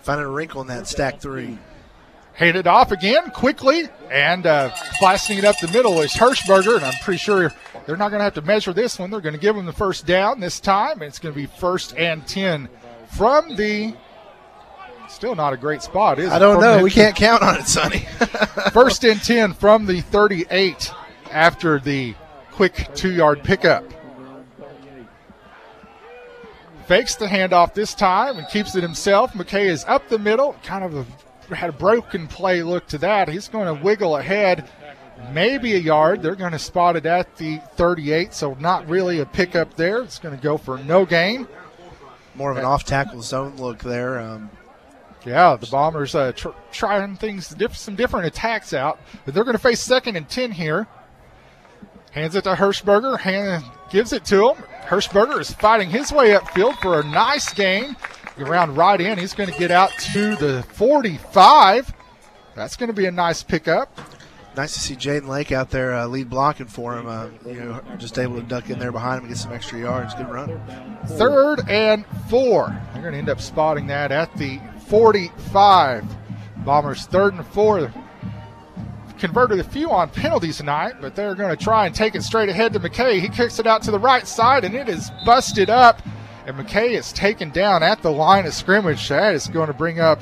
Finding a wrinkle in that stack 3. Handed off again quickly, and blasting it up the middle is Hirschberger, and I'm pretty sure they're not going to have to measure this one. They're going to give him the first down this time. It's going to be 1st and 10 from the still not a great spot, is it? I don't know. We can't count on it, Sonny. 1st and 10 from the 38 after the quick 2-yard pickup. Fakes the handoff this time and keeps it himself. McKay is up the middle, kind of had a broken play look to that. He's going to wiggle ahead maybe a yard. They're going to spot it at the 38, so not really a pickup there. It's going to go for no gain. More of an off-tackle zone look there. Yeah, the Bombers trying some different attacks out, but they're going to face 2nd and 10 here. Hands it to Hirschberger, gives it to him. Hirschberger is fighting his way upfield for a nice gain. Around right in, he's going to get out to the 45. That's going to be a nice pickup. Nice to see Jaden Lake out there lead blocking for him. Just able to duck in there behind him and get some extra yards. Good run. 3rd and 4. They're going to end up spotting that at the 45. Bombers 3rd and 4. Converted a few on penalties tonight, but they're going to try and take it straight ahead to McKay. He kicks it out to the right side, and it is busted up. And McKay is taken down at the line of scrimmage. That is going to bring up,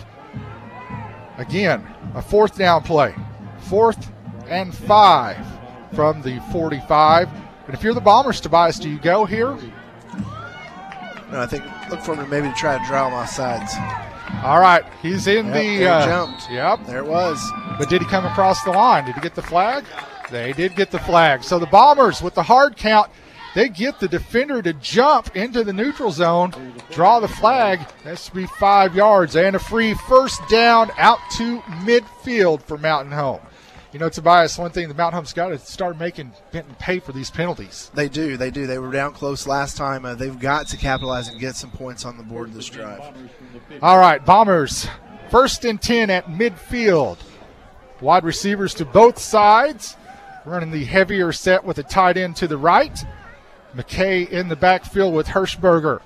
again, a 4th down play. 4th and 5 from the 45. And if you're the Bombers, Tobias, do you go here? No, I think look for him maybe to try to draw him off sides. All right, he's in jumped. Yep. There it was. But did he come across the line? Did he get the flag? They did get the flag. So the Bombers, with the hard count, they get the defender to jump into the neutral zone, draw the flag. That should be 5 yards and a free 1st down out to midfield for Mountain Home. You know, Tobias, one thing the Mountain Home's got to start making Benton pay for these penalties. They do. They were down close last time. They've got to capitalize and get some points on the board this drive. All right, Bombers, 1st and 10 at midfield. Wide receivers to both sides, running the heavier set with a tight end to the right. McKay in the backfield with Hirschberger.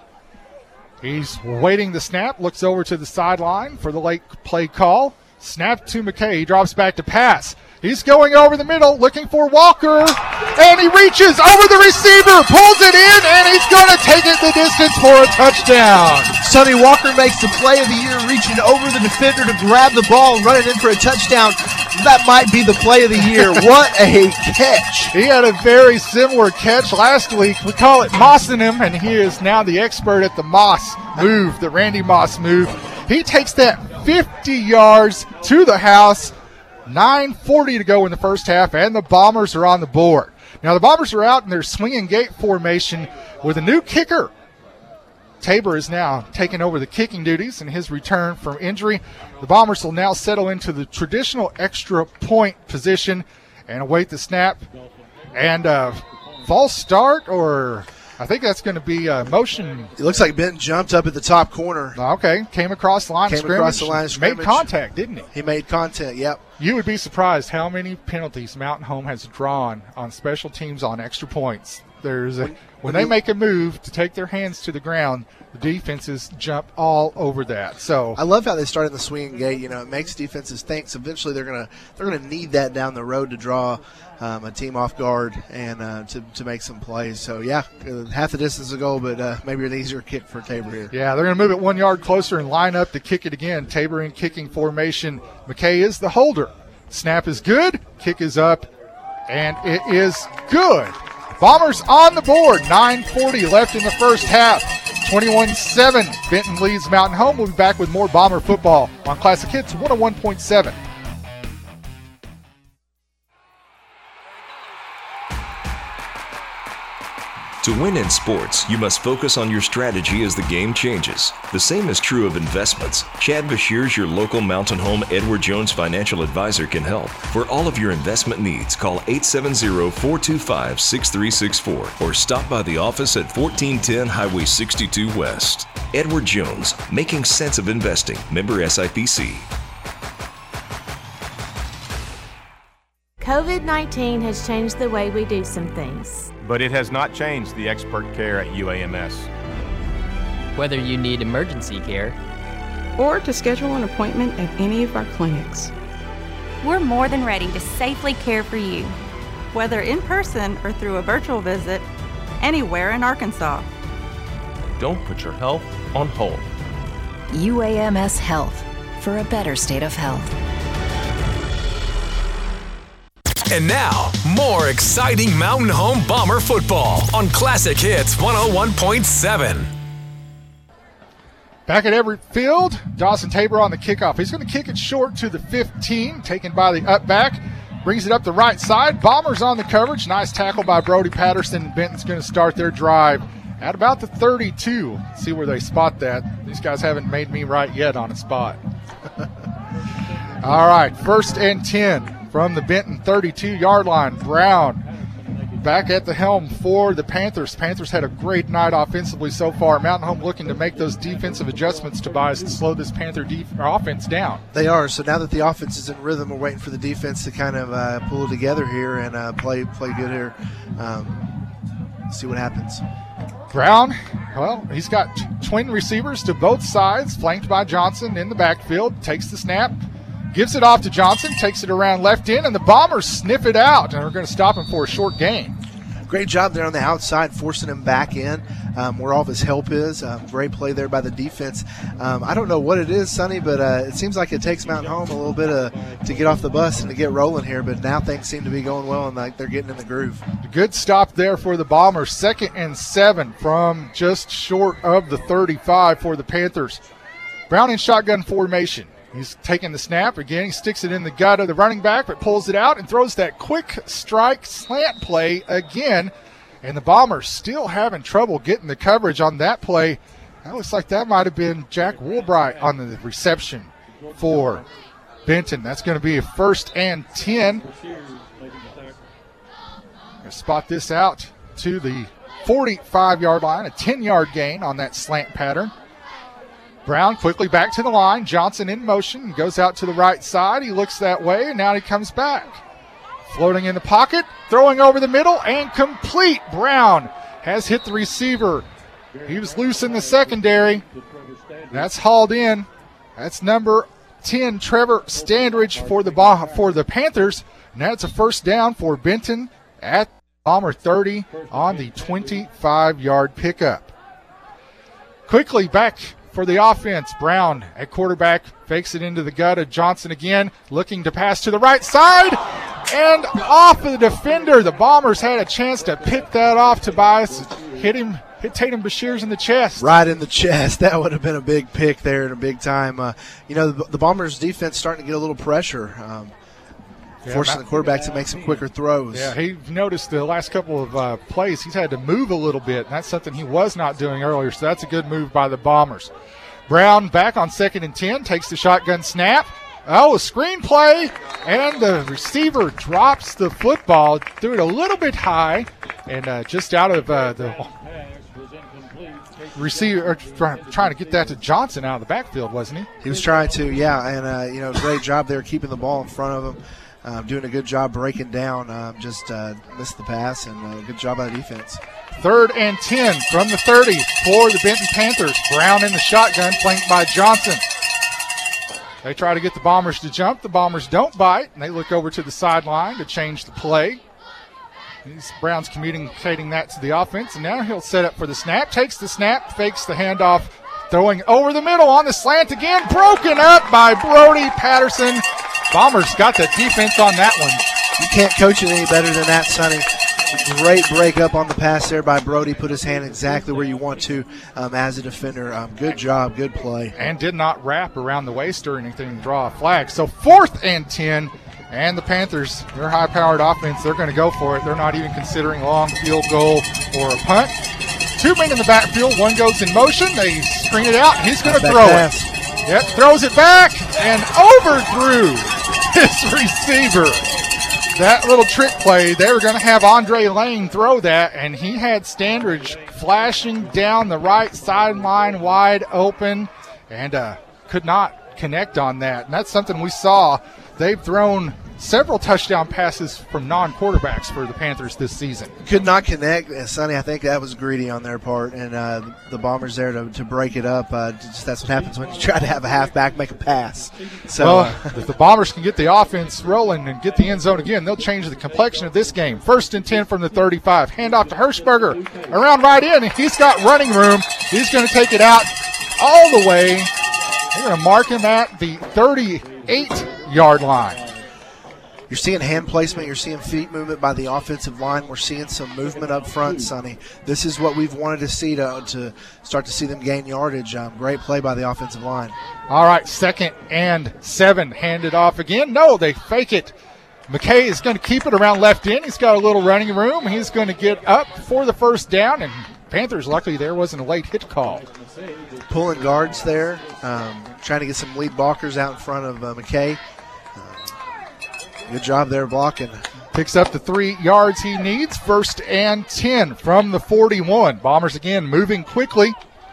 He's waiting the snap, looks over to the sideline for the late play call. Snap to McKay. He drops back to pass. He's going over the middle, looking for Walker, and he reaches over the receiver, pulls it in, and he's going to take it the distance for a touchdown. Sonny Walker makes the play of the year, reaching over the defender to grab the ball and run it in for a touchdown. That might be the play of the year. What a catch. He had a very similar catch last week. We call it mossing him, and he is now the expert at the Moss move, the Randy Moss move. He takes that 50 yards to the house. 9:40 to go in the first half, and the Bombers are on the board. Now, the Bombers are out in their swinging gate formation with a new kicker. Tabor is now taking over the kicking duties in his return from injury. The Bombers will now settle into the traditional extra point position and await the snap. And false start, or I think that's going to be motion. It looks like Benton jumped up at the top corner. Okay, came across the line of scrimmage. Made contact, didn't he? He made contact, yep. You would be surprised how many penalties Mountain Home has drawn on special teams on extra points. When they make a move to take their hands to the ground, the defenses jump all over that. So I love how they start in the swinging gate. You know, it makes defenses think. So eventually they're gonna need that down the road to draw a team off guard and to make some plays. So yeah, half the distance to go, but maybe an easier kick for Tabor here. Yeah, they're gonna move it 1 yard closer and line up to kick it again. Tabor in kicking formation. McKay is the holder. Snap is good. Kick is up, and it is good. Bombers on the board. 9:40 left in the first half. 21-7. Benton leads Mountain Home. We'll be back with more Bomber football on Classic Hits 101.7. To win in sports, you must focus on your strategy as the game changes. The same is true of investments. Chad Bashirs, your local Mountain Home Edward Jones financial advisor, can help. For all of your investment needs, call 870-425-6364 or stop by the office at 1410 Highway 62 West. Edward Jones, making sense of investing. Member SIPC. COVID-19 has changed the way we do some things. But it has not changed the expert care at UAMS. Whether you need emergency care or to schedule an appointment at any of our clinics. We're more than ready to safely care for you, whether in person or through a virtual visit, anywhere in Arkansas. Don't put your health on hold. UAMS Health, for a better state of health. And now, more exciting Mountain Home Bomber football on Classic Hits 101.7. Back at Everett Field, Dawson Tabor on the kickoff. He's going to kick it short to the 15, taken by the up back. Brings it up the right side. Bombers on the coverage. Nice tackle by Brody Patterson. Benton's going to start their drive at about the 32. See where they spot that. These guys haven't made me right yet on a spot. All right, 1st and 10 from the Benton 32-yard line. Brown back at the helm for the Panthers. Panthers had a great night offensively so far. Mountain Home looking to make those defensive adjustments, Tobias, to slow this Panther offense down. They are. So now that the offense is in rhythm, we're waiting for the defense to kind of pull together here and play good here. See what happens. Brown, well, he's got twin receivers to both sides, flanked by Johnson in the backfield. Takes the snap, gives it off to Johnson, takes it around left in, and the Bombers sniff it out, and we're going to stop him for a short gain. Great job there on the outside, forcing him back in where all of his help is. Great play there by the defense. I don't know what it is, Sonny, but it seems like it takes Mountain Home a little bit to get off the bus and to get rolling here, but now things seem to be going well and like they're getting in the groove. Good stop there for the Bombers. 2nd and 7 from just short of the 35 for the Panthers. Brown in shotgun formation. He's taking the snap. Again, he sticks it in the gut of the running back, but pulls it out and throws that quick strike slant play again. And the Bombers still having trouble getting the coverage on that play. That looks like that might have been Jack Woolbright on the reception for Benton. That's going to be a 1st and 10. Going to spot this out to the 45-yard line, a 10-yard gain on that slant pattern. Brown quickly back to the line. Johnson in motion, goes out to the right side. He looks that way, and now he comes back. Floating in the pocket, throwing over the middle, and complete. Brown has hit the receiver. He was loose in the secondary. That's hauled in. That's number 10, Trevor Standridge for the Panthers. And that's a 1st down for Benton at Bomber 30 on the 25-yard pickup. Quickly back for the offense. Brown at quarterback fakes it into the gut of Johnson again, looking to pass to the right side and off of the defender. The Bombers had a chance to pick that off. Tobias hit Tatum Bashirs in the chest. Right in the chest. That would have been a big pick there and a big time. The Bombers defense starting to get a little pressure. Forcing the quarterback to make some quicker throws. Yeah, he noticed the last couple of plays he's had to move a little bit, and that's something he was not doing earlier, so that's a good move by the Bombers. Brown back on 2nd and 10, takes the shotgun snap. Oh, a screen play, and the receiver drops the football, threw it a little bit high, and just out of the receiver, trying to get that to Johnson out of the backfield, wasn't he? He was trying to, yeah, and great job there keeping the ball in front of him. Doing a good job breaking down, just missed the pass, and good job by the defense. 3rd and 10 from the 30 for the Benton Panthers. Brown in the shotgun, flanked by Johnson. They try to get the Bombers to jump. The Bombers don't bite, and they look over to the sideline to change the play. Brown's communicating that to the offense, and now he'll set up for the snap. Takes the snap, fakes the handoff, throwing over the middle on the slant again. Broken up by Brody Patterson. Bombers got the defense on that one. You can't coach it any better than that, Sonny. Great break up on the pass there by Brody. Put his hand exactly where you want to as a defender. Good job, good play. And did not wrap around the waist or anything to draw a flag. So 4th and 10, and the Panthers, their high-powered offense, they're going to go for it. They're not even considering a long field goal or a punt. 2 men in the backfield. One goes in motion. They screen it out, and he's going to throw it. Yep, throws it back and overthrew his receiver. That little trick play, they were going to have Andre Lane throw that, and he had Standridge flashing down the right sideline wide open and could not connect on that. And that's something we saw. They've thrown several touchdown passes from non-quarterbacks for the Panthers this season. Could not connect. And Sonny, I think that was greedy on their part. And the Bombers there to break it up. That's what happens when you try to have a halfback make a pass. So, if the Bombers can get the offense rolling and get the end zone again, they'll change the complexion of this game. 1st and 10 from the 35. Handoff to Hirschberger. Around right in. He's got running room. He's going to take it out all the way. They're going to mark him at the 38-yard line. You're seeing hand placement. You're seeing feet movement by the offensive line. We're seeing some movement up front, Sonny. This is what we've wanted to see to start to see them gain yardage. Great play by the offensive line. All right, 2nd and 7. Handed off again. No, they fake it. McKay is going to keep it around left in. He's got a little running room. He's going to get up for the first down, and Panthers, luckily there wasn't a late hit call. Pulling guards there, trying to get some lead blockers out in front of McKay. Good job there blocking. Picks up the 3 yards he needs. 1st and 10 from the 41. Bombers again moving quickly.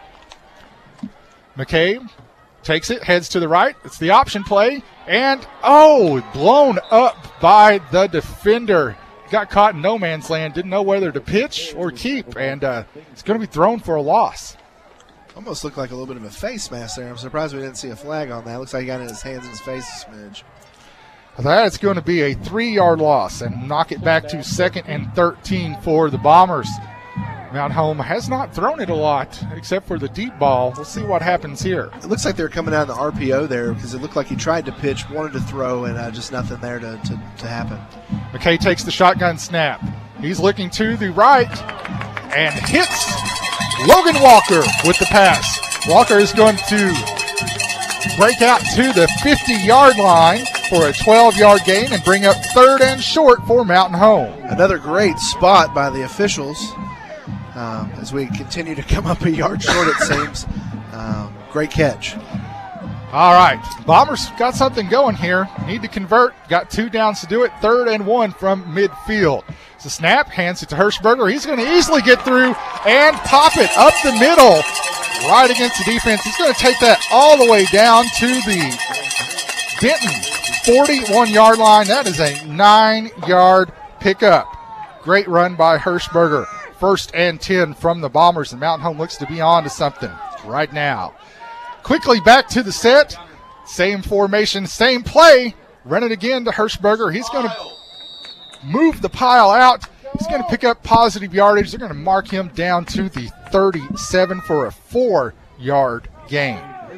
McKay takes it, heads to the right. It's the option play. And, blown up by the defender. Got caught in no man's land. Didn't know whether to pitch or keep. And it's going to be thrown for a loss. Almost looked like a little bit of a face mask there. I'm surprised we didn't see a flag on that. Looks like he got in his hands and his face a smidge. That's going to be a 3-yard loss and knock it back to 2nd and 13 for the Bombers. Mount Home has not thrown it a lot except for the deep ball. We'll see what happens here. It looks like they're coming out of the RPO there because it looked like he tried to pitch, wanted to throw, and just nothing there to happen. McKay takes the shotgun snap. He's looking to the right and hits Logan Walker with the pass. Walker is going to break out to the 50-yard line for a 12-yard gain and bring up 3rd and short for Mountain Home. Another great spot by the officials as we continue to come up a yard short, it seems. Great catch. All right, Bombers got something going here. Need to convert. Got 2 downs to do it. 3rd and 1 from midfield. It's a snap, hands it to Hirschberger. He's going to easily get through and pop it up the middle right against the defense. He's going to take that all the way down to the Denton 41-yard line. That is a 9-yard pickup. Great run by Hirschberger. 1st and 10 from the Bombers, and Mountain Home looks to be on to something right now. Quickly back to the set. Same formation, same play. Run it again to Hirschberger. He's going to move the pile out. He's going to pick up positive yardage. They're going to mark him down to the 37 for a 4-yard gain.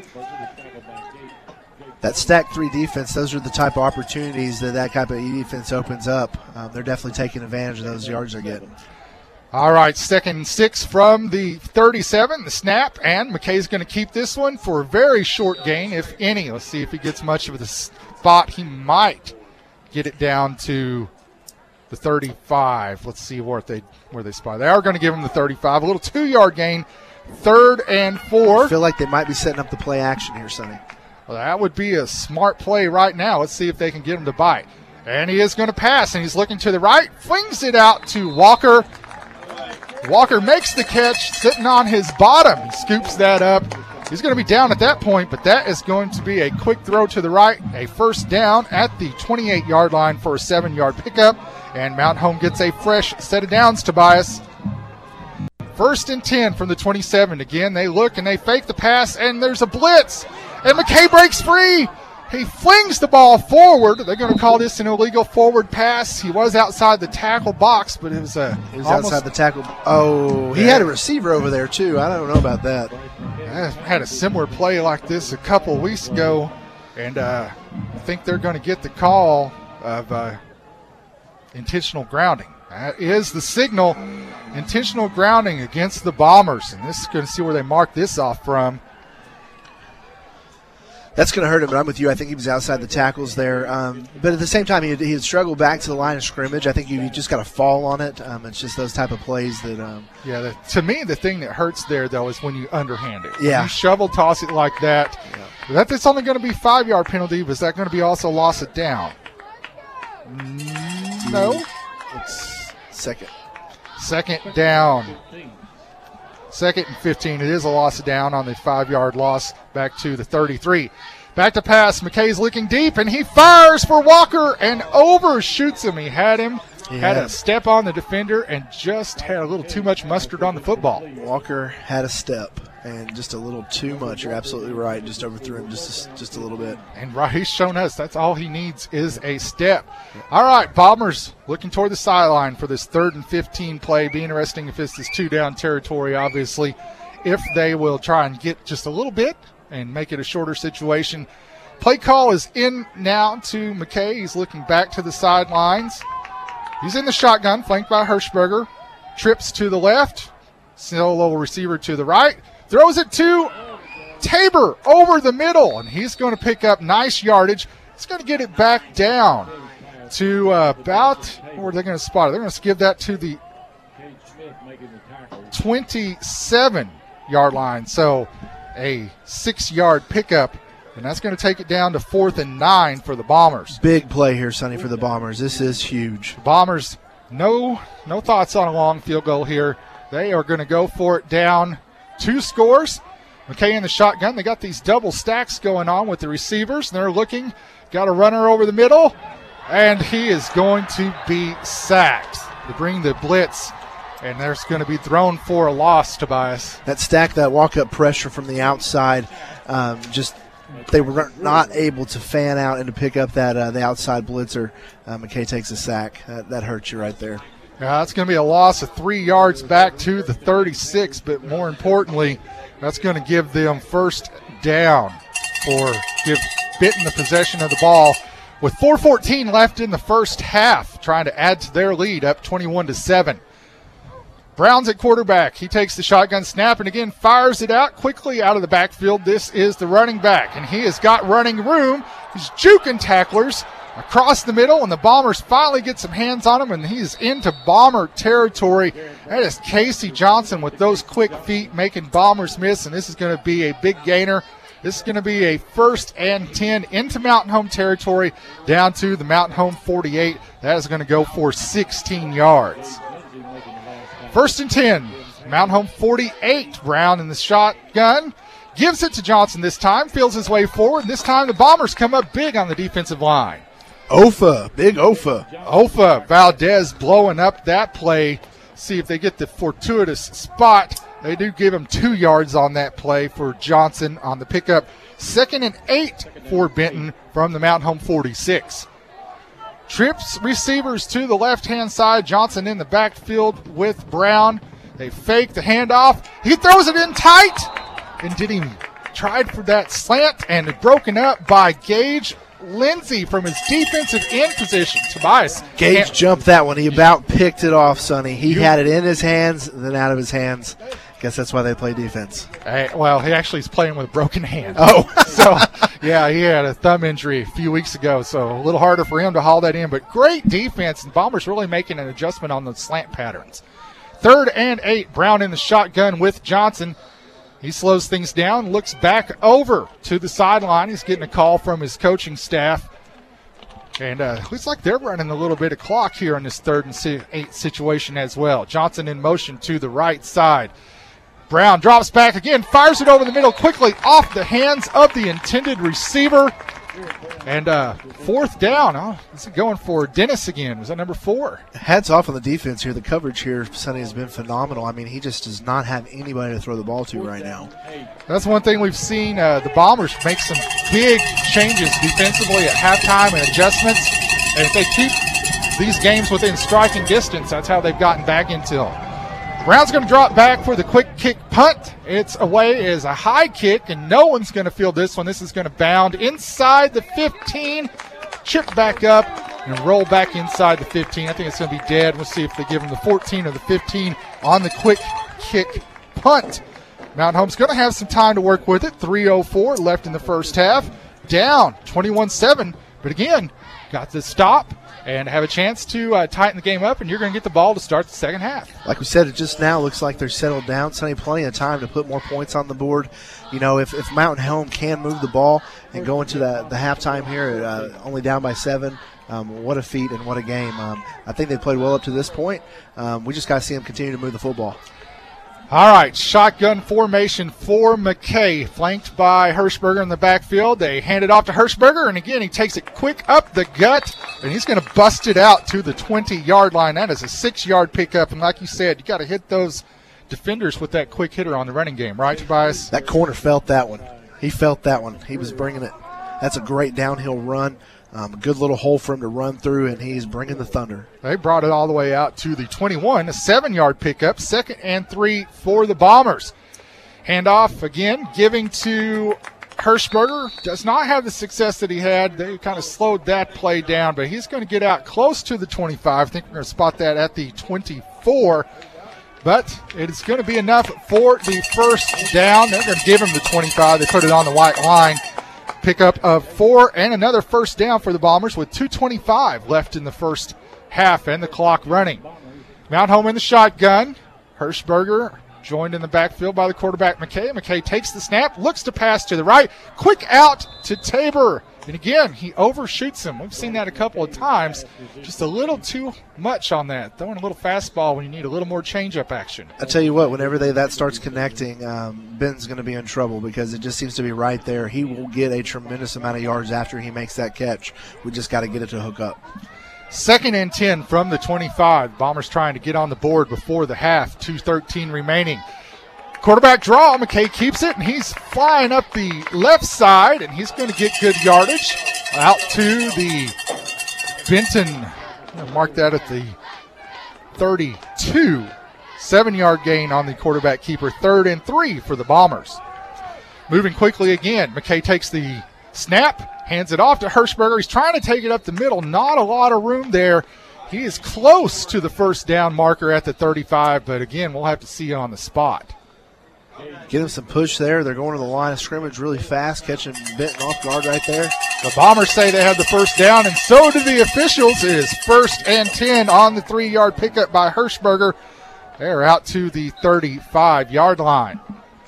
That stack 3 defense, those are the type of opportunities that type of defense opens up. They're definitely taking advantage of those yards they're getting. All right, 2nd and 6 from the 37, the snap, and McKay's going to keep this one for a very short gain, if any. Let's see if he gets much of the spot. He might get it down to the 35. Let's see where they spot. They are going to give him the 35. A little 2-yard gain, 3rd and 4. I feel like they might be setting up the play action here, Sonny. Well, that would be a smart play right now. Let's see if they can get him to bite. And he is going to pass, and he's looking to the right, flings it out to Walker. Walker makes the catch, sitting on his bottom. He scoops that up. He's going to be down at that point, but that is going to be a quick throw to the right, a 1st down at the 28-yard line for a 7-yard pickup, and Mount Home gets a fresh set of downs, Tobias. 1st and 10 from the 27. Again, they look and they fake the pass, and there's a blitz, and McKay breaks free. He flings the ball forward. They're going to call this an illegal forward pass. He was outside the tackle box, but it was outside the tackle. Oh, he had a receiver over there, too. I don't know about that. I had a similar play like this a couple weeks ago, and I think they're going to get the call of intentional grounding. That is the signal. Intentional grounding against the Bombers, and this is going to see where they mark this off from. That's going to hurt him, but I'm with you. I think he was outside the tackles there. But at the same time, he had struggled back to the line of scrimmage. I think you just got to fall on it. It's just those type of plays that to me, the thing that hurts there, though, is when you underhand it. Yeah. When you shovel toss it like that. Yeah. That's only going to be 5-yard penalty, but is that going to be also loss of down? No. It's second. 2nd down. 2nd and 15. It is a loss of down on the 5-yard loss back to the 33. Back to pass. McKay's looking deep, and he fires for Walker and overshoots him. He had a step on the defender and just had a little too much mustard on the football. Walker had a step and just a little too much. You're absolutely right. Just overthrew him just a little bit. And right, he's shown us that's all he needs is a step. All right, Bombers looking toward the sideline for this 3rd and 15 play. Be interesting if this is 2-down territory, obviously, if they will try and get just a little bit and make it a shorter situation. Play call is in now to McKay. He's looking back to the sidelines. He's in the shotgun, flanked by Hirschberger. Trips to the left. Solo receiver to the right. Throws it to Tabor over the middle, and he's going to pick up nice yardage. He's going to get it back down to about, where are they going to spot it? They're going to give that to the 27-yard line. So a 6-yard pickup, and that's going to take it down to 4th and 9 for the Bombers. Big play here, Sonny, for the Bombers. This is huge. Bombers, no thoughts on a long field goal here. They are going to go for it down 2 scores. McKay in the shotgun. They got these double stacks going on with the receivers. They're looking. Got a runner over the middle, and he is going to be sacked. They bring the blitz, and there's going to be thrown for a loss, Tobias. That stack, that walk-up pressure from the outside, they were not able to fan out and to pick up that the outside blitzer. McKay takes a sack. That hurts you right there. Yeah, that's going to be a loss of 3 yards back to the 36, but more importantly, that's going to give them first down or give Benton the possession of the ball with 4:14 left in the first half, trying to add to their lead, up 21-7. Brown's at quarterback. He takes the shotgun snap and again fires it out quickly out of the backfield. This is the running back, and he has got running room. He's juking tacklers across the middle, and the Bombers finally get some hands on him, and he's into Bomber territory. That is Casey Johnson with those quick feet making Bombers miss, and this is going to be a big gainer. This is going to be a 1st and 10 into Mountain Home territory down to the Mountain Home 48. That is going to go for 16 yards. 1st and 10, Mountain Home 48. Brown in the shotgun. Gives it to Johnson this time. Feels his way forward. This time the Bombers come up big on the defensive line. Big Ofa. Valdez blowing up that play. See if they get the fortuitous spot. They do give him 2 yards on that play for Johnson on the pickup. 2nd and 8 for Benton from the Mountain Home 46. Trips receivers to the left-hand side. Johnson in the backfield with Brown. They fake the handoff. He throws it in tight. And did he tried for that slant and broken up by Gage Lindsey from his defensive end position. Tobias. Gage jumped that one. He about picked it off, Sonny. He had it in his hands, then out of his hands. Guess that's why they play defense. Well, he actually is playing with a broken hand. Oh. So, yeah, he had a thumb injury a few weeks ago, so a little harder for him to haul that in. But great defense, and Bombers really making an adjustment on the slant patterns. 3rd and 8, Brown in the shotgun with Johnson. He slows things down, looks back over to the sideline. He's getting a call from his coaching staff. And looks like they're running a little bit of clock here in this 3rd and 8 situation as well. Johnson in motion to the right side. Brown drops back again, fires it over the middle quickly off the hands of the intended receiver. And 4th down. Oh, this is going for Dennis again. Was that number 4? Hats off on the defense here. The coverage here, Sonny, has been phenomenal. I mean, he just does not have anybody to throw the ball to right now. That's one thing we've seen. The Bombers make some big changes defensively at halftime and adjustments. And if they keep these games within striking distance, that's how they've gotten back into them. Brown's going to drop back for the quick kick punt. It's away as a high kick, and no one's going to field this one. This is going to bound inside the 15, chip back up, and roll back inside the 15. I think it's going to be dead. We'll see if they give him the 14 or the 15 on the quick kick punt. Mountain Home's going to have some time to work with it. 3:04 left in the first half. Down 21-7, but again, got the stop and have a chance to tighten the game up, and you're going to get the ball to start the second half. Like we said, it just now looks like they're settled down. Sonny, plenty of time to put more points on the board. You know, if Mountain Home can move the ball and go into the halftime here, only down by 7, what a feat and what a game. I think they played well up to this point. We just got to see them continue to move the football. All right, shotgun formation for McKay, flanked by Hirschberger in the backfield. They hand it off to Hirschberger, and again, he takes it quick up the gut, and he's going to bust it out to the 20-yard line. That is a 6-yard pickup, and like you said, you got to hit those defenders with that quick hitter on the running game, right, Tobias? That corner felt that one. He felt that one. He was bringing it. That's a great downhill run. A good little hole for him to run through, and he's bringing the thunder. They brought it all the way out to the 21, a 7-yard pickup, 2nd and 3 for the Bombers. Handoff again, giving to Hirschberger. Does not have the success that he had. They kind of slowed that play down, but he's going to get out close to the 25. I think we're going to spot that at the 24. But it is going to be enough for the first down. They're going to give him the 25. They put it on the white line. Pickup of 4 and another first down for the Bombers with 2:25 left in the first half and the clock running. Mount Home in the shotgun. Hirschberger joined in the backfield by the quarterback McKay. McKay takes the snap, looks to pass to the right. Quick out to Tabor. And again, he overshoots him. We've seen that a couple of times. Just a little too much on that. Throwing a little fastball when you need a little more changeup action. I tell you what, whenever that starts connecting, Ben's going to be in trouble because it just seems to be right there. He will get a tremendous amount of yards after he makes that catch. We just got to get it to hook up. 2nd and 10 from the 25. Bombers trying to get on the board before the half. 2:13 remaining. Quarterback draw. McKay keeps it, and he's flying up the left side, and he's going to get good yardage out to the Benton. I'm going to mark that at the 32. 7-yard gain on the quarterback keeper. 3rd and 3 for the Bombers. Moving quickly again. McKay takes the snap, hands it off to Hirschberger. He's trying to take it up the middle. Not a lot of room there. He is close to the first down marker at the 35, but again, we'll have to see on the spot. Get him some push there. They're going to the line of scrimmage really fast, catching Benton off guard right there. The Bombers say they have the first down, and so do the officials. It is 1st and 10 on the 3-yard pickup by Hirschberger. They're out to the 35-yard line.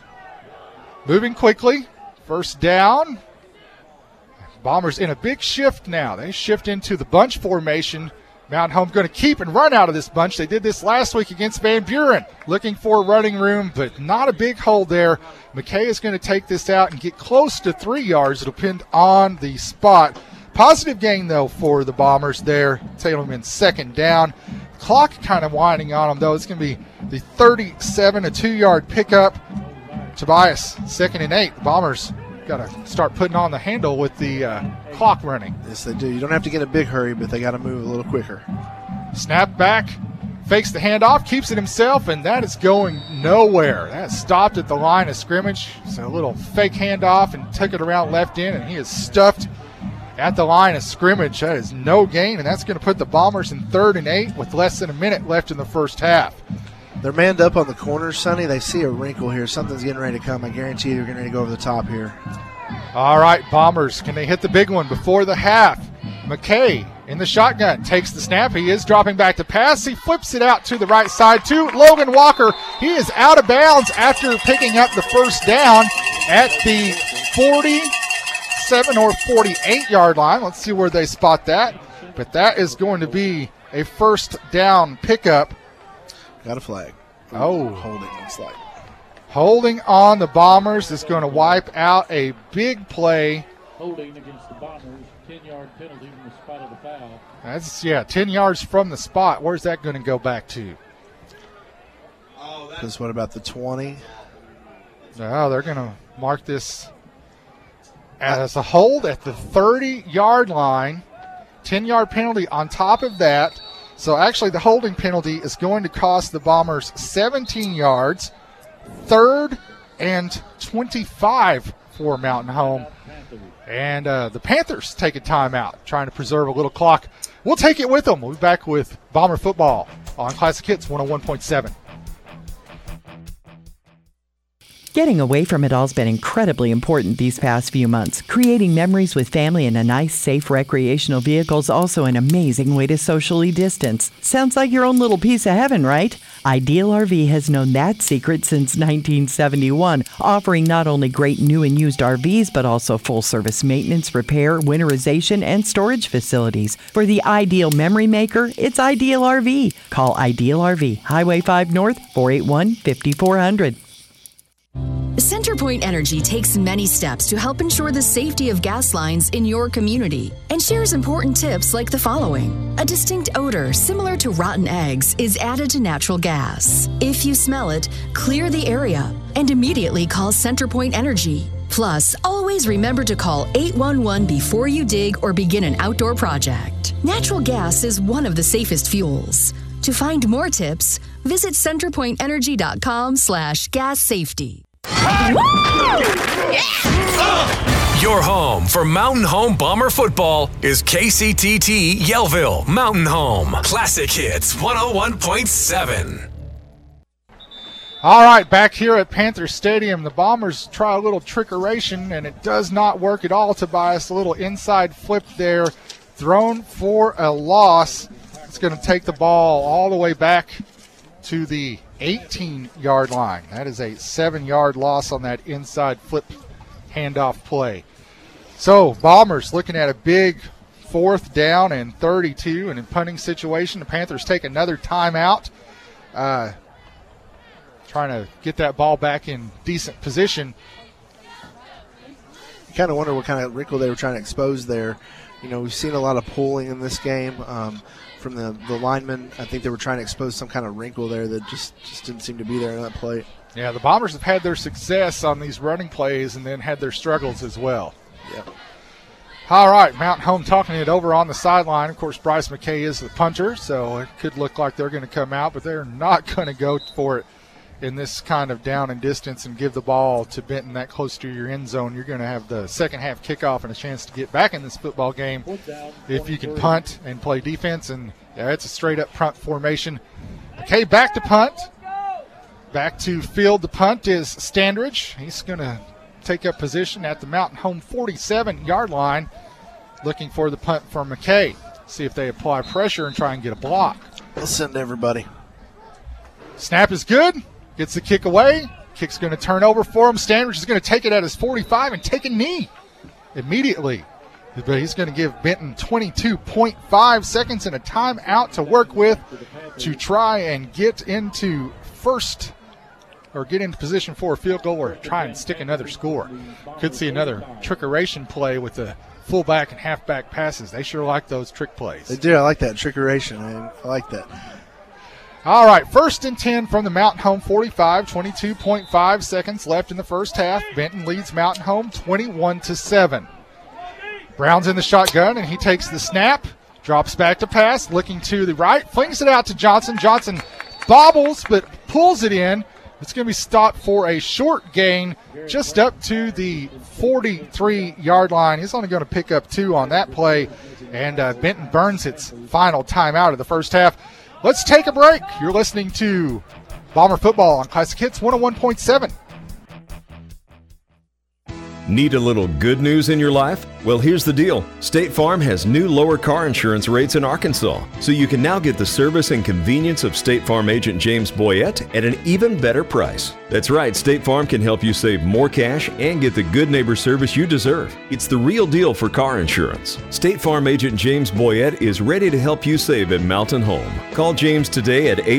Moving quickly, first down. Bombers in a big shift now. They shift into the bunch formation. Mount Home going to keep and run out of this bunch. They did this last week against Van Buren, looking for running room, but not a big hole there. McKay is going to take this out and get close to 3 yards. It'll depend on the spot. Positive gain, though, for the Bombers there. Taking them in 2nd down. Clock kind of winding on them, though. It's going to be the 37, a 2-yard pickup. Tobias, 2nd and 8. The Bombers got to start putting on the handle with the clock running. Yes, they do. You don't have to get in a big hurry, but they got to move a little quicker. Snap back, fakes the handoff, keeps it himself, and that is going nowhere. That stopped at the line of scrimmage. It's a little fake handoff and took it around left end, and he is stuffed at the line of scrimmage. That is no gain, and that's going to put the Bombers in 3rd and 8 with less than a minute left in the first half. They're manned up on the corners, Sonny. They see a wrinkle here. Something's getting ready to come. I guarantee you they're getting ready to go over the top here. All right, Bombers, can they hit the big one before the half? McKay in the shotgun takes the snap. He is dropping back to pass. He flips it out to the right side to Logan Walker. He is out of bounds after picking up the first down at the 47 or 48-yard line. Let's see where they spot that. But that is going to be a first down pickup. Got a flag. Oh. Holding, looks like. Holding on the Bombers is going to wipe out a big play. Holding against the Bombers, 10-yard penalty from the spot of the foul. That's, 10 yards from the spot. Where's that going to go back to? Because what about the 20? No, they're going to mark this as a hold at the 30-yard line. 10-yard penalty on top of that. So actually the holding penalty is going to cost the Bombers 17 yards. 3rd and 25 for Mountain Home. And the Panthers take a timeout, trying to preserve a little clock. We'll take it with them. We'll be back with Bomber football on Classic Hits 101.7. Getting away from it all's been incredibly important these past few months. Creating memories with family in a nice, safe recreational vehicle is also an amazing way to socially distance. Sounds like your own little piece of heaven, right? Ideal RV has known that secret since 1971, offering not only great new and used RVs, but also full-service maintenance, repair, winterization, and storage facilities. For the ideal memory maker, it's Ideal RV. Call Ideal RV, Highway 5 North, 481-5400. CenterPoint Energy takes many steps to help ensure the safety of gas lines in your community and shares important tips like the following. A distinct odor similar to rotten eggs is added to natural gas. If you smell it, clear the area and immediately call CenterPoint Energy. Plus, always remember to call 811 before you dig or begin an outdoor project. Natural gas is one of the safest fuels. To find more tips, visit centerpointenergy.com/gas safety. Your home for Mountain Home Bomber football is KCTT Yellville Mountain Home. Classic Hits 101.7. All right, back here at Panther Stadium, the Bombers try a little trickeration, and it does not work at all, Tobias. A little inside flip there, thrown for a loss. It's going to take the ball all the way back to the 18-yard line. That is a 7-yard loss on that inside flip handoff play. So Bombers looking at a big 4th down and 32, and in punting situation, the Panthers take another timeout, trying to get that ball back in decent position. You kind of wonder what kind of wrinkle they were trying to expose there. You know, we've seen a lot of pulling in this game from the linemen. I think they were trying to expose some kind of wrinkle there that just didn't seem to be there in that play. Yeah, the Bombers have had their success on these running plays and then had their struggles as well. Yeah. All right, Mountain Home talking it over on the sideline. Of course, Bryce McKay is the punter, so it could look like they're going to come out, but they're not going to go for it in this kind of down and distance and give the ball to Benton that close to your end zone. You're going to have the second half kickoff and a chance to get back in this football game if you can punt and play defense. And yeah, it's a straight up punt formation. Okay, back to punt. Back to field. The punt is Standridge. He's going to take up position at the Mountain Home 47-yard line, looking for the punt from McKay. See if they apply pressure and try and get a block. They'll send everybody. Snap is good. Gets the kick away. Kick's going to turn over for him. Standridge is going to take it at his 45 and take a knee immediately. But he's going to give Benton 22.5 seconds and a timeout to work with to try and get into first or get into position for a field goal or try and stick another score. Could see another trickeration play with the fullback and halfback passes. They sure like those trick plays. They do. I like that trickeration, man. I like that. All right, 1st and 10 from the Mountain Home 45, 22.5 seconds left in the first half. Benton leads Mountain Home 21-7. Brown's in the shotgun, and he takes the snap, drops back to pass, looking to the right, flings it out to Johnson. Johnson bobbles but pulls it in. It's going to be stopped for a short gain just up to the 43-yard line. He's only going to pick up 2 on that play, and Benton burns its final timeout of the first half. Let's take a break. You're listening to Bomber Football on Classic Hits 101.7. Need a little good news in your life? Well, here's the deal. State Farm has new lower car insurance rates in Arkansas, so you can now get the service and convenience of State Farm agent James Boyette at an even better price. That's right, State Farm can help you save more cash and get the good neighbor service you deserve. It's the real deal for car insurance. State Farm agent James Boyette is ready to help you save at Mountain Home. Call James today at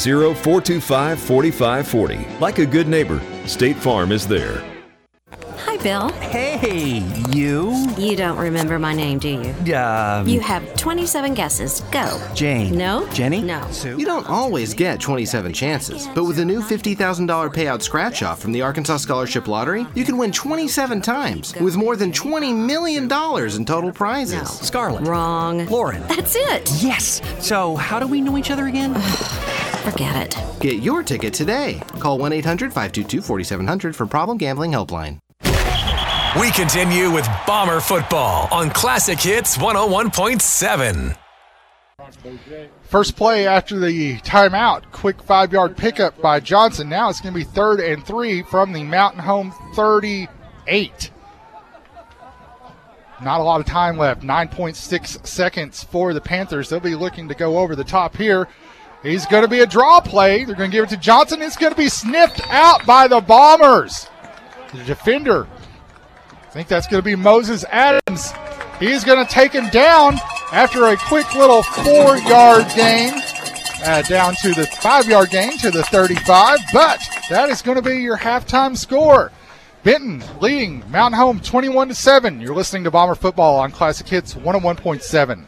870-425-4540. Like a good neighbor, State Farm is there. Hi, Bill. Hey, you. You don't remember my name, do you? You have 27 guesses. Go. Jane. No. Jenny? No. Sue? You don't always get 27 chances, but with a new $50,000 payout scratch-off from the Arkansas Scholarship Lottery, you can win 27 times with more than $20 million in total prizes. No. Scarlett. Wrong. Lauren. That's it. Yes. So how do we know each other again? Forget it. Get your ticket today. Call 1-800-522-4700 for Problem Gambling Helpline. We continue with Bomber Football on Classic Hits 101.7. First play after the timeout, quick 5-yard pickup by Johnson. Now it's going to be 3rd and 3 from the Mountain Home 38. Not a lot of time left, 9.6 seconds for the Panthers. They'll be looking to go over the top here. He's going to be a draw play. They're going to give it to Johnson. It's going to be sniffed out by the Bombers. The defender, I think that's going to be Moses Adams. He's going to take him down after a quick little 4-yard gain, down to the 5-yard gain to the 35. But that is going to be your halftime score. Benton leading Mountain Home 21-7. You're listening to Bomber Football on Classic Hits 101.7.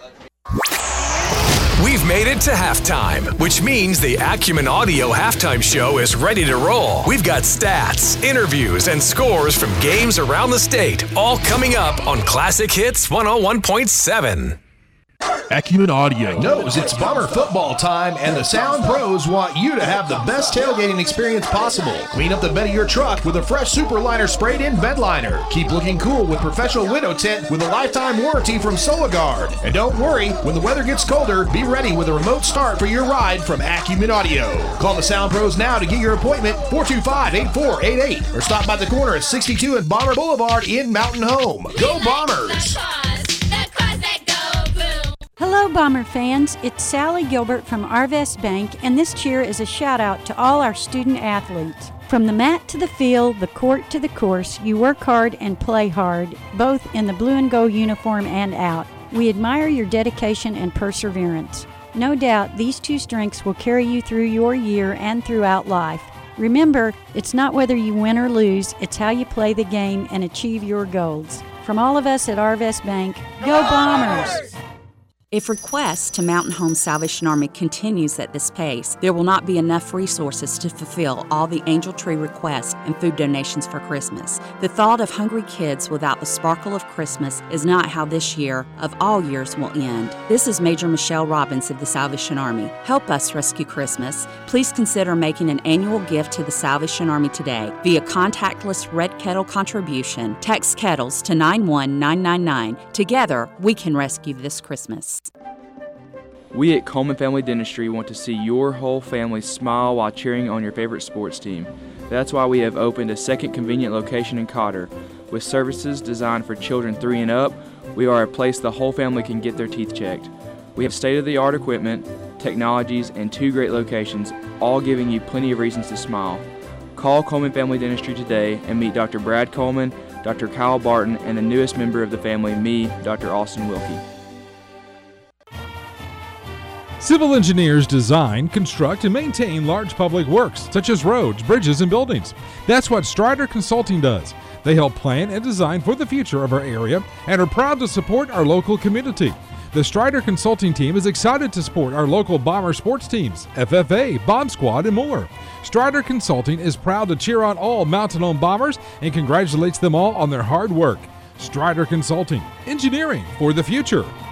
We've made it to halftime, which means the Acumen Audio halftime show is ready to roll. We've got stats, interviews, and scores from games around the state, all coming up on Classic Hits 101.7. Acumen Audio knows it's Bomber football time, and the Sound Pros want you to have the best tailgating experience possible. Clean up the bed of your truck with a fresh Super Liner sprayed-in bed liner. Keep looking cool with professional window tint with a lifetime warranty from SolaGuard. And don't worry, when the weather gets colder, be ready with a remote start for your ride from Acumen Audio. Call the Sound Pros now to get your appointment, 425-8488, or stop by the corner at 62 and Bomber Boulevard in Mountain Home. Go Bombers! Hello, Bomber fans. It's Sally Gilbert from Arvest Bank, and this cheer is a shout-out to all our student athletes. From the mat to the field, the court to the course, you work hard and play hard, both in the blue and gold uniform and out. We admire your dedication and perseverance. No doubt these two strengths will carry you through your year and throughout life. Remember, it's not whether you win or lose, it's how you play the game and achieve your goals. From all of us at Arvest Bank, go Bombers! If requests to Mountain Home Salvation Army continues at this pace, there will not be enough resources to fulfill all the Angel Tree requests and food donations for Christmas. The thought of hungry kids without the sparkle of Christmas is not how this year, of all years, will end. This is Major Michelle Robbins of the Salvation Army. Help us rescue Christmas. Please consider making an annual gift to the Salvation Army today via contactless Red Kettle contribution. Text Kettles to 91999. Together, we can rescue this Christmas. We at Coleman Family Dentistry want to see your whole family smile while cheering on your favorite sports team. That's why we have opened a second convenient location in Cotter. With services designed for children 3 and up, we are a place the whole family can get their teeth checked. We have state-of-the-art equipment, technologies, and 2 great locations, all giving you plenty of reasons to smile. Call Coleman Family Dentistry today and meet Dr. Brad Coleman, Dr. Kyle Barton, and the newest member of the family, me, Dr. Austin Wilkie. Civil engineers design, construct, and maintain large public works, such as roads, bridges, and buildings. That's what Strider Consulting does. They help plan and design for the future of our area and are proud to support our local community. The Strider Consulting team is excited to support our local Bomber sports teams, FFA, Bomb Squad, and more. Strider Consulting is proud to cheer on all Mountain Home Bombers and congratulates them all on their hard work. Strider Consulting, engineering for the future.